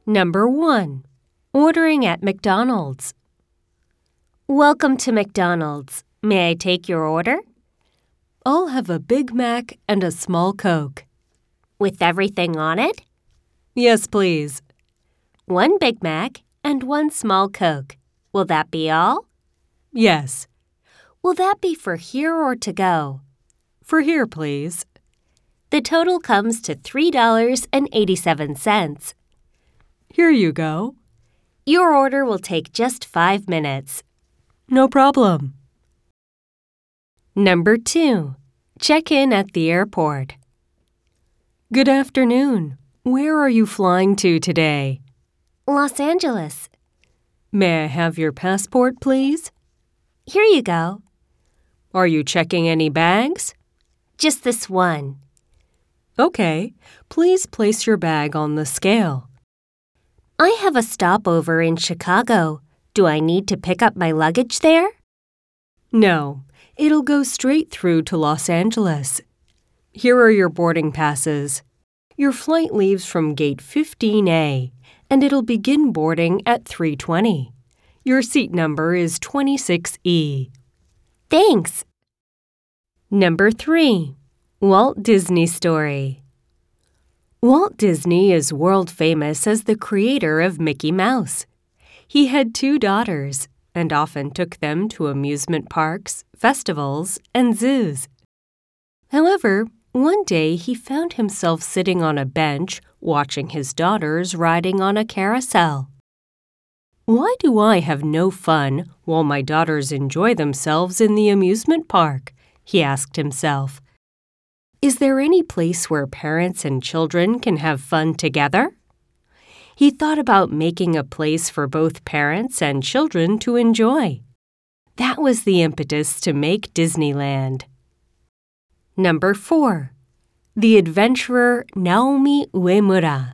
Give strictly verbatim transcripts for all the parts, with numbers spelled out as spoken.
Number one. Ordering at McDonald's. Welcome to McDonald's. May I take your order? I'll have a Big Mac and a small Coke. With everything on it? Yes, please. One Big Mac and one small Coke. Will that be all? Yes. Will that be for here or to go? For here, please. The total comes to three dollars and eighty-seven cents. Here you go. Your order will take just five minutes. No problem. Number two. Check in at the airport. Good afternoon. Where are you flying to today? Los Angeles. May I have your passport, please? Here you go. Are you checking any bags? Just this one. Okay. Please place your bag on the scale. I have a stopover in Chicago. Do I need to pick up my luggage there? No. It'll go straight through to Los Angeles. Here are your boarding passes. Your flight leaves from gate fifteen A, and it'll begin boarding at three twenty. Your seat number is twenty-six E. Thanks. Number three. Walt Disney Story. Walt Disney is world famous as the creator of Mickey Mouse. He had two daughters and often took them to amusement parks, festivals, and zoos. However, one day he found himself sitting on a bench watching his daughters riding on a carousel. Why do I have no fun while my daughters enjoy themselves in the amusement park? He asked himself. Is there any place where parents and children can have fun together? He thought about making a place for both parents and children to enjoy. That was the impetus to make Disneyland. Number four. The adventurer Naomi Uemura.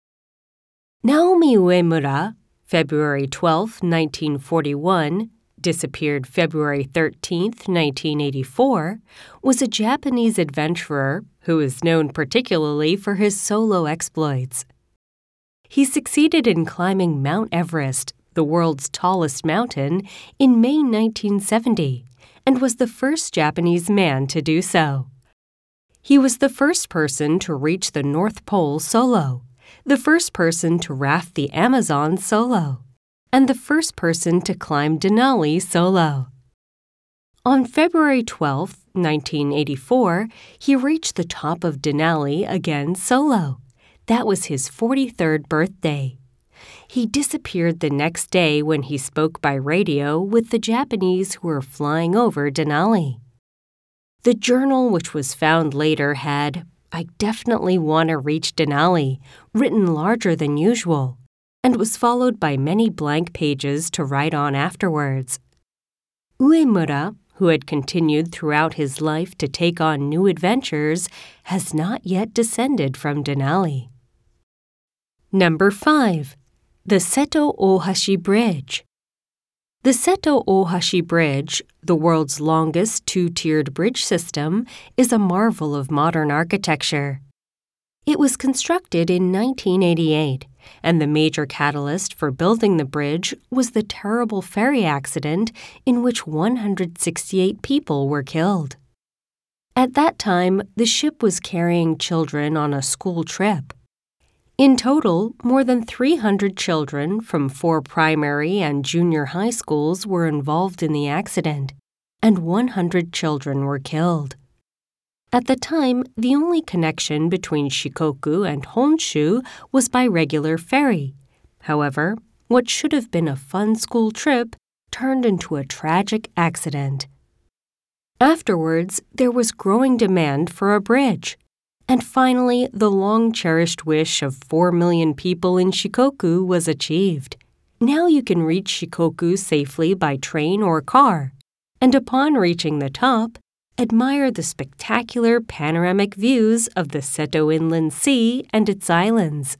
Naomi Uemura, February twelfth, nineteen forty-one, disappeared February thirteenth, nineteen eighty-four, was a Japanese adventurer who is known particularly for his solo exploits. He succeeded in climbing Mount Everest, the world's tallest mountain, in May nineteen seventy, and was the first Japanese man to do so. He was the first person to reach the North Pole solo, the first person to raft the Amazon solo, and the first person to climb Denali solo. On February twelfth, nineteen eighty-four, he reached the top of Denali again solo. That was his forty-third birthday. He disappeared the next day when he spoke by radio with the Japanese who were flying over Denali. The journal which was found later had, "I definitely want to reach Denali," written larger than usual, and was followed by many blank pages to write on afterwards. Uemura, who had continued throughout his life to take on new adventures, has not yet descended from Denali. Number five. The Seto Ohashi Bridge. The Seto Ohashi Bridge, the world's longest two-tiered bridge system, is a marvel of modern architecture. It was constructed in nineteen eighty-eight, and the major catalyst for building the bridge was the terrible ferry accident in which one hundred sixty-eight people were killed. At that time, the ship was carrying children on a school trip. In total, more than three hundred children from four primary and junior high schools were involved in the accident, and one hundred children were killed. At the time, the only connection between Shikoku and Honshu was by regular ferry. However, what should have been a fun school trip turned into a tragic accident. Afterwards, there was growing demand for a bridge. And finally, the long-cherished wish of four million people in Shikoku was achieved. Now you can reach Shikoku safely by train or car, and upon reaching the top, admire the spectacular panoramic views of the Seto Inland Sea and its islands.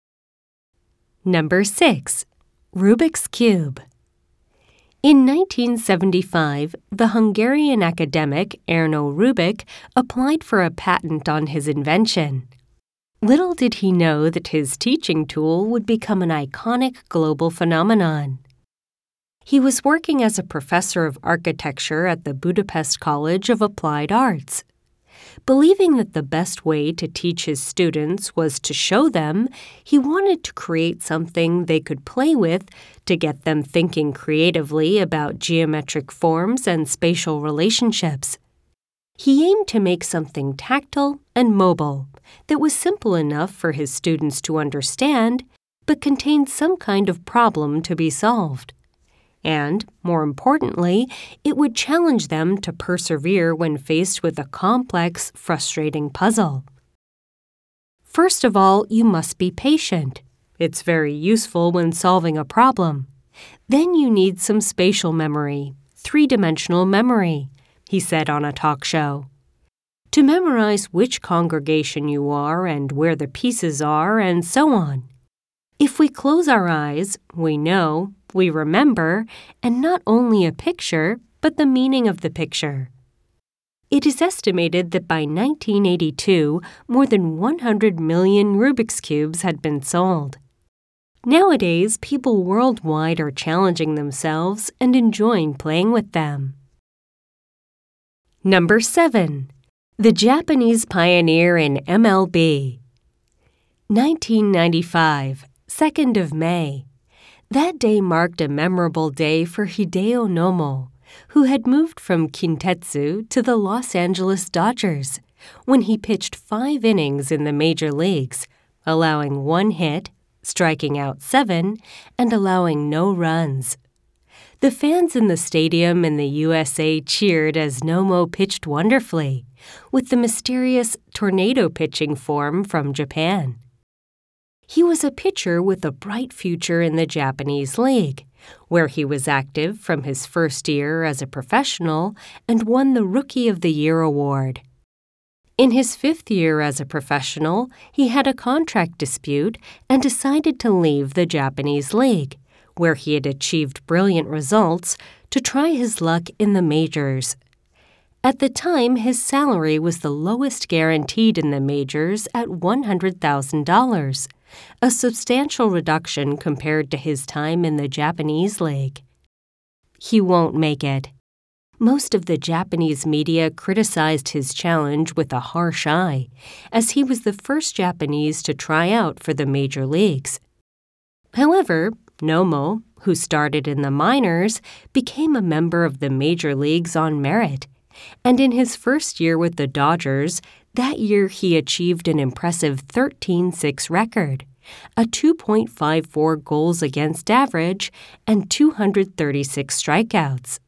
Number six. Rubik's Cube. In nineteen seventy-five, the Hungarian academic Erno Rubik applied for a patent on his invention. Little did he know that his teaching tool would become an iconic global phenomenon. He was working as a professor of architecture at the Budapest College of Applied Arts. Believing that the best way to teach his students was to show them, he wanted to create something they could play with to get them thinking creatively about geometric forms and spatial relationships. He aimed to make something tactile and mobile that was simple enough for his students to understand, but contained some kind of problem to be solved. And, more importantly, it would challenge them to persevere when faced with a complex, frustrating puzzle. First of all, you must be patient. It's very useful when solving a problem. Then you need some spatial memory, three-dimensional memory, he said on a talk show. To memorize which congregation you are and where the pieces are and so on. If we close our eyes, we know, we remember, and not only a picture, but the meaning of the picture. It is estimated that by nineteen eighty-two, more than one hundred million Rubik's Cubes had been sold. Nowadays, people worldwide are challenging themselves and enjoying playing with them. Number seven. The Japanese pioneer in M L B. nineteen ninety-five, second of May. That day marked a memorable day for Hideo Nomo, who had moved from Kintetsu to the Los Angeles Dodgers when he pitched five innings in the major leagues, allowing one hit, striking out seven, and allowing no runs. The fans in the stadium in the U S A cheered as Nomo pitched wonderfully, with the mysterious tornado pitching form from Japan. He was a pitcher with a bright future in the Japanese League, where he was active from his first year as a professional and won the Rookie of the Year award. In his fifth year as a professional, he had a contract dispute and decided to leave the Japanese League, where he had achieved brilliant results, to try his luck in the majors. At the time, his salary was the lowest guaranteed in the majors at one hundred thousand dollars, a substantial reduction compared to his time in the Japanese League. He won't make it. Most of the Japanese media criticized his challenge with a harsh eye, as he was the first Japanese to try out for the major leagues. However, Nomo, who started in the minors, became a member of the major leagues on merit, and in his first year with the Dodgers, that year he achieved an impressive thirteen six record, a two point five four goals against average, and two hundred thirty-six strikeouts.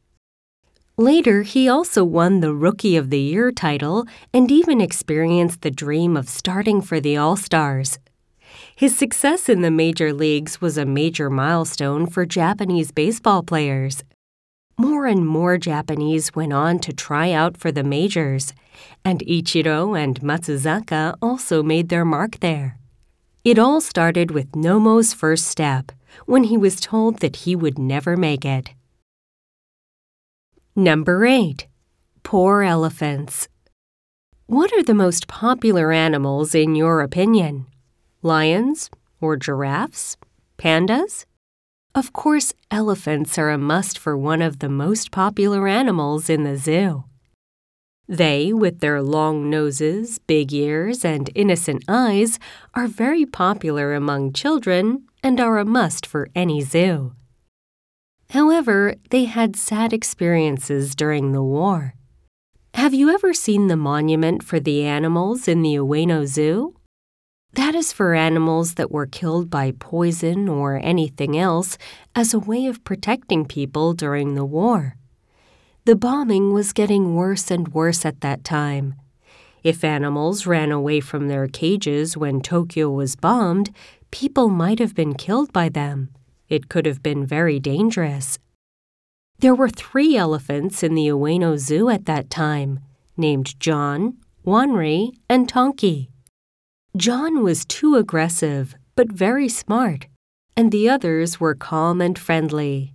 Later, he also won the Rookie of the Year title and even experienced the dream of starting for the All-Stars. His success in the major leagues was a major milestone for Japanese baseball players. More and more Japanese went on to try out for the majors, and Ichiro and Matsuzaka also made their mark there. It all started with Nomo's first step, when he was told that he would never make it. Number eight. Poor elephants. What are the most popular animals in your opinion? Lions or giraffes? Pandas? Of course, elephants are a must for one of the most popular animals in the zoo. They, with their long noses, big ears, and innocent eyes, are very popular among children and are a must for any zoo. However, they had sad experiences during the war. Have you ever seen the monument for the animals in the Ueno Zoo? That is for animals that were killed by poison or anything else as a way of protecting people during the war. The bombing was getting worse and worse at that time. If animals ran away from their cages when Tokyo was bombed, people might have been killed by them. It could have been very dangerous. There were three elephants in the Ueno Zoo at that time, named John, Wanri, and Tonki. John was too aggressive, but very smart, and the others were calm and friendly.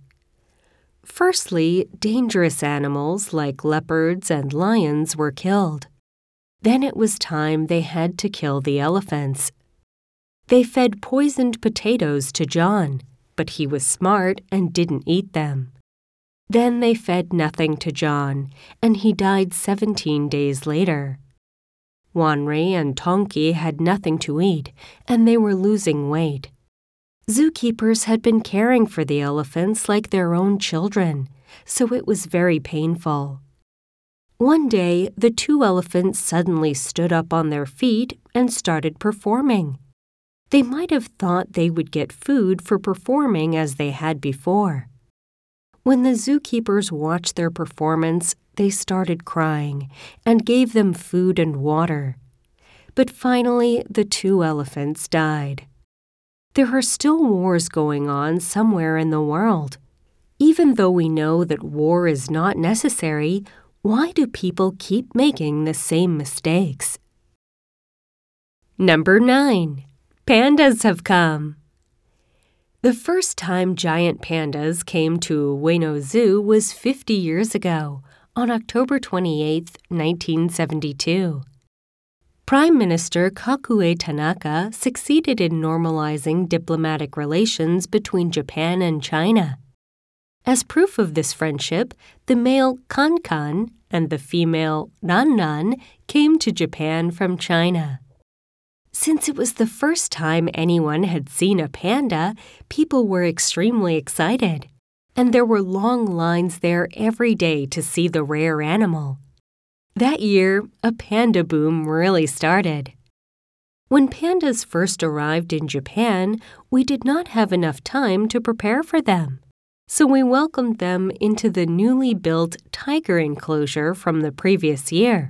Firstly, dangerous animals like leopards and lions were killed. Then it was time they had to kill the elephants. They fed poisoned potatoes to John, but he was smart and didn't eat them. Then they fed nothing to John, and he died seventeen days later. Wanri and Tonki had nothing to eat, and they were losing weight. Zookeepers had been caring for the elephants like their own children, so it was very painful. One day, the two elephants suddenly stood up on their feet and started performing. They might have thought they would get food for performing as they had before. When the zookeepers watched their performance, they started crying and gave them food and water. But finally, the two elephants died. There are still wars going on somewhere in the world. Even though we know that war is not necessary, why do people keep making the same mistakes? Number nine. Pandas have come. The first time giant pandas came to Ueno Zoo was fifty years ago, on October twenty-eighth, nineteen seventy-two. Prime Minister Kakue Tanaka succeeded in normalizing diplomatic relations between Japan and China. As proof of this friendship, the male Kankan and the female Nannan came to Japan from China. Since it was the first time anyone had seen a panda, people were extremely excited, and there were long lines there every day to see the rare animal. That year, a panda boom really started. When pandas first arrived in Japan, we did not have enough time to prepare for them, so we welcomed them into the newly built tiger enclosure from the previous year.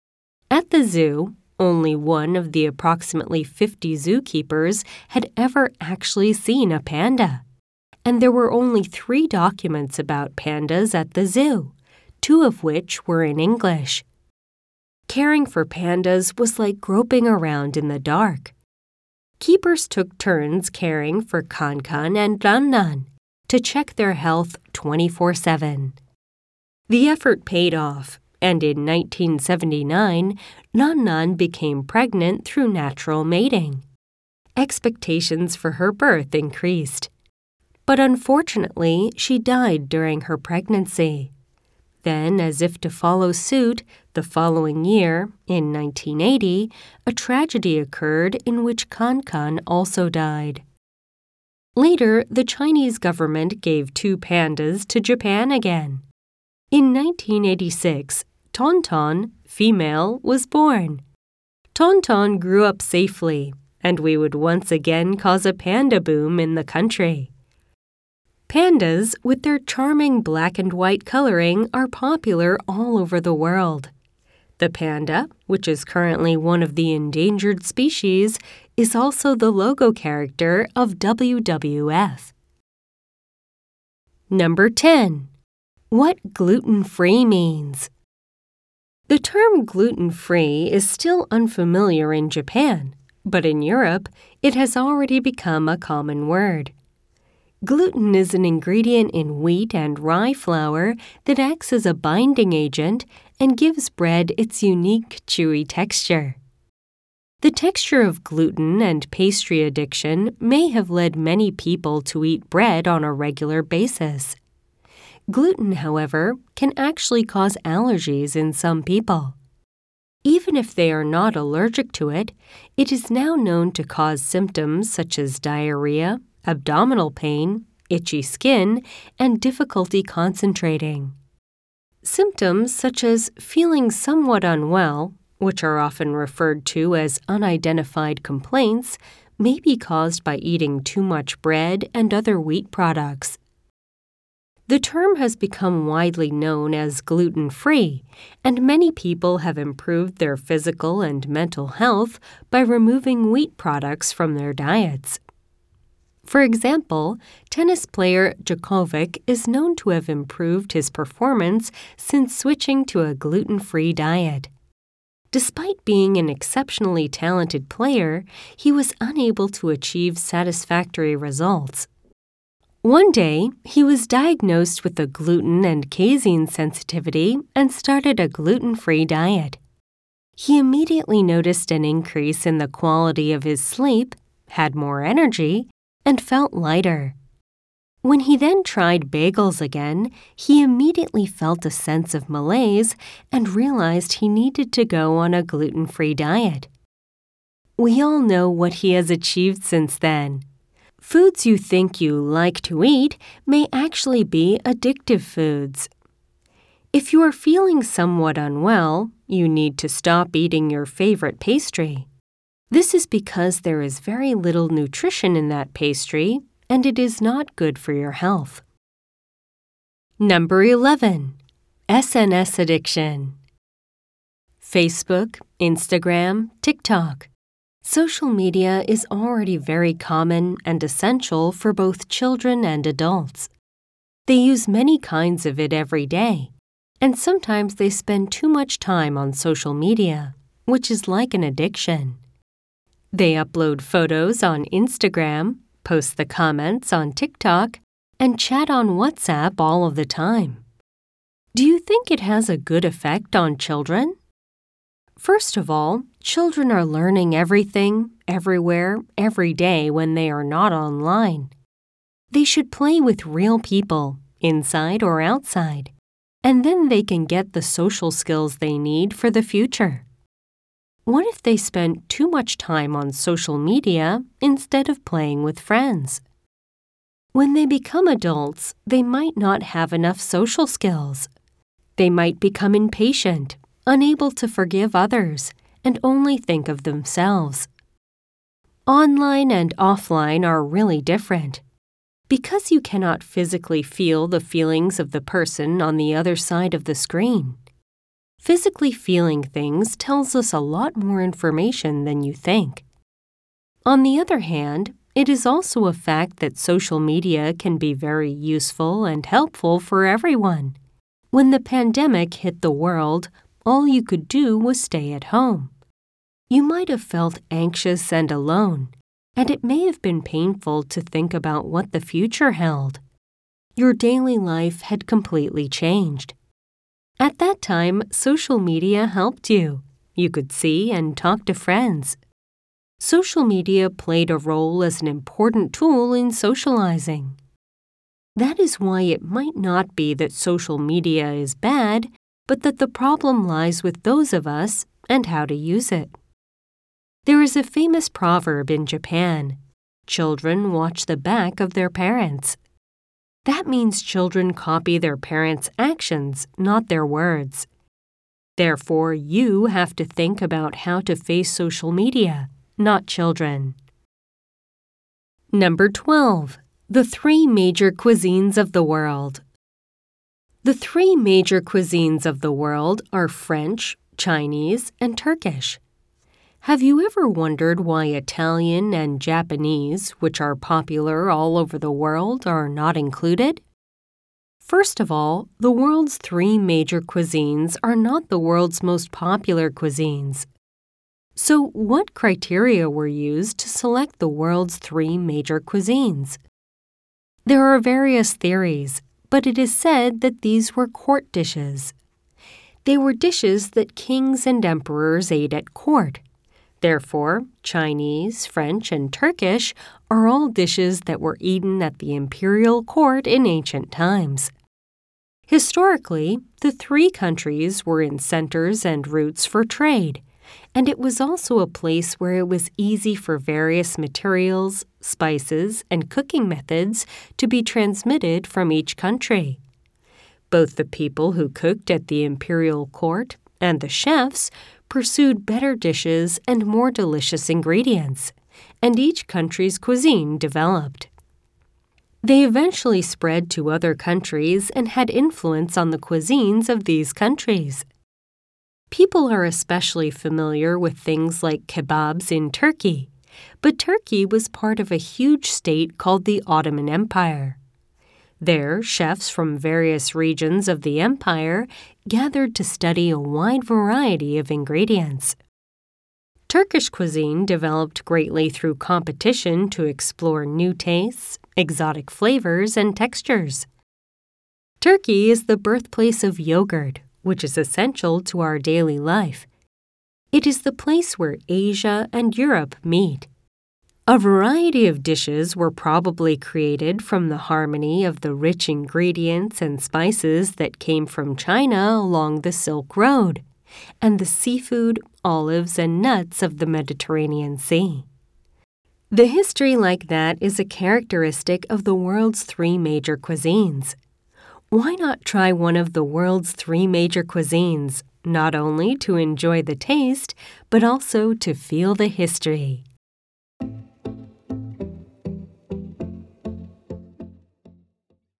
At the zoo, only one of the approximately fifty zookeepers had ever actually seen a panda, and there were only three documents about pandas at the zoo, two of which were in English. Caring for pandas was like groping around in the dark. Keepers took turns caring for Kankan and Nannan to check their health twenty-four seven. The effort paid off, and in nineteen seventy-nine, Nannan became pregnant through natural mating. Expectations for her birth increased. But unfortunately, she died during her pregnancy. Then, as if to follow suit, the following year, in nineteen eighty, a tragedy occurred in which Kankan also died. Later, the Chinese government gave two pandas to Japan again. In nineteen eighty-six, Tonton, female, was born. Tonton grew up safely, and we would once again cause a panda boom in the country. Pandas, with their charming black and white coloring, are popular all over the world. The panda, which is currently one of the endangered species, is also the logo character of W W F. Number ten. What gluten-free means. The term gluten-free is still unfamiliar in Japan, but in Europe, it has already become a common word. Gluten is an ingredient in wheat and rye flour that acts as a binding agent and gives bread its unique chewy texture. The texture of gluten and pastry addiction may have led many people to eat bread on a regular basis. Gluten, however, can actually cause allergies in some people. Even if they are not allergic to it, it is now known to cause symptoms such as diarrhea, abdominal pain, itchy skin, and difficulty concentrating. Symptoms such as feeling somewhat unwell, which are often referred to as unidentified complaints, may be caused by eating too much bread and other wheat products. The term has become widely known as gluten-free, and many people have improved their physical and mental health by removing wheat products from their diets. For example, tennis player Djokovic is known to have improved his performance since switching to a gluten-free diet. Despite being an exceptionally talented player, he was unable to achieve satisfactory results. One day, he was diagnosed with a gluten and casein sensitivity and started a gluten-free diet. He immediately noticed an increase in the quality of his sleep, had more energy, and felt lighter. When he then tried bagels again, he immediately felt a sense of malaise and realized he needed to go on a gluten-free diet. We all know what he has achieved since then. Foods you think you like to eat may actually be addictive foods. If you are feeling somewhat unwell, you need to stop eating your favorite pastry. This is because there is very little nutrition in that pastry, and it is not good for your health. Number eleven. S N S addiction. Facebook, Instagram, TikTok. Social media is already very common and essential for both children and adults. They use many kinds of it every day, and sometimes they spend too much time on social media, which is like an addiction. They upload photos on Instagram, post the comments on TikTok, and chat on WhatsApp all of the time. Do you think it has a good effect on children? First of all, children are learning everything, everywhere, every day when they are not online. They should play with real people, inside or outside, and then they can get the social skills they need for the future. What if they spent too much time on social media instead of playing with friends? When they become adults, they might not have enough social skills. They might become impatient, unable to forgive others, and only think of themselves. Online and offline are really different. Because you cannot physically feel the feelings of the person on the other side of the screen. Physically feeling things tells us a lot more information than you think. On the other hand, it is also a fact that social media can be very useful and helpful for everyone. When the pandemic hit the world, all you could do was stay at home. You might have felt anxious and alone, and it may have been painful to think about what the future held. Your daily life had completely changed. At that time, social media helped you. You could see and talk to friends. Social media played a role as an important tool in socializing. That is why it might not be that social media is bad, but that the problem lies with those of us and how to use it. There is a famous proverb in Japan, "Children watch the back of their parents." That means children copy their parents' actions, not their words. Therefore, you have to think about how to face social media, not children. Number twelve. The three major cuisines of the world. The three major cuisines of the world are French, Chinese, and Turkish. Have you ever wondered why Italian and Japanese, which are popular all over the world, are not included? First of all, the world's three major cuisines are not the world's most popular cuisines. So, what criteria were used to select the world's three major cuisines? There are various theories, but it is said that these were court dishes. They were dishes that kings and emperors ate at court. Therefore, Chinese, French, and Turkish are all dishes that were eaten at the imperial court in ancient times. Historically, the three countries were in centers and routes for trade, and it was also a place where it was easy for various materials, spices, and cooking methods to be transmitted from each country. Both the people who cooked at the imperial court and the chefs pursued better dishes and more delicious ingredients, and each country's cuisine developed. They eventually spread to other countries and had influence on the cuisines of these countries. People are especially familiar with things like kebabs in Turkey, but Turkey was part of a huge state called the Ottoman Empire. There, chefs from various regions of the empire gathered to study a wide variety of ingredients. Turkish cuisine developed greatly through competition to explore new tastes, exotic flavors, and textures. Turkey is the birthplace of yogurt, which is essential to our daily life. It is the place where Asia and Europe meet. A variety of dishes were probably created from the harmony of the rich ingredients and spices that came from China along the Silk Road, and the seafood, olives, and nuts of the Mediterranean Sea. The history like that is a characteristic of the world's three major cuisines. Why not try one of the world's three major cuisines, not only to enjoy the taste, but also to feel the history?